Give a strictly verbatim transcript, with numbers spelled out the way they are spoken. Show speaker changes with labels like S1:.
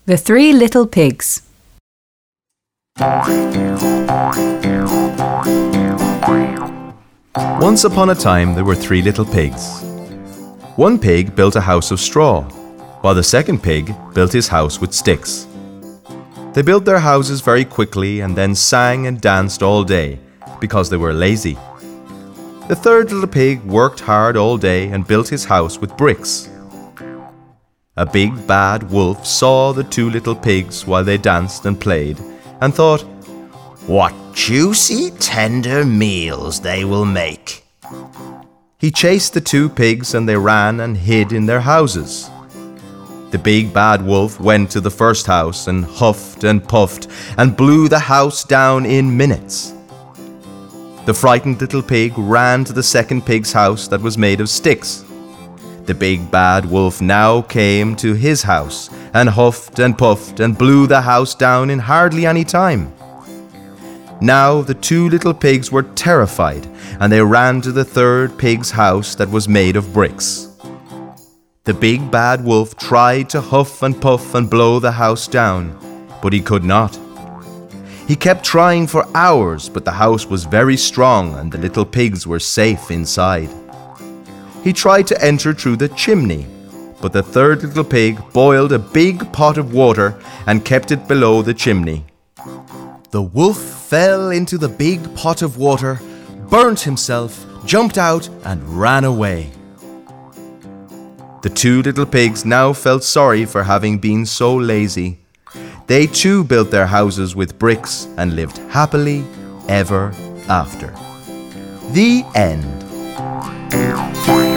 S1: The Three Little Pigs.
S2: Once upon a time there were three little pigs. One pig built a house of straw, while the second pig built his house with sticks. They built their houses very quickly and then sang and danced all day because they were lazy. The third little pig worked hard all day and built his house with bricks. A big bad wolf saw the two little pigs while they danced and played and thought,
S3: "What juicy, tender meals they will make."
S2: He chased the two pigs and they ran and hid in their houses. The big bad wolf went to the first house and huffed and puffed and blew the house down in minutes. The frightened little pig ran to the second pig's house that was made of sticks. The big bad wolf now came to his house and huffed and puffed and blew the house down in hardly any time. Now the two little pigs were terrified and they ran to the third pig's house that was made of bricks. The big bad wolf tried to huff and puff and blow the house down, but he could not. He kept trying for hours, but the house was very strong and the little pigs were safe inside. He tried to enter through the chimney, but the third little pig boiled a big pot of water and kept it below the chimney. The wolf fell into the big pot of water, burnt himself, jumped out, and ran away. The two little pigs now felt sorry for having been so lazy. They too built their houses with bricks and lived happily ever after. The end.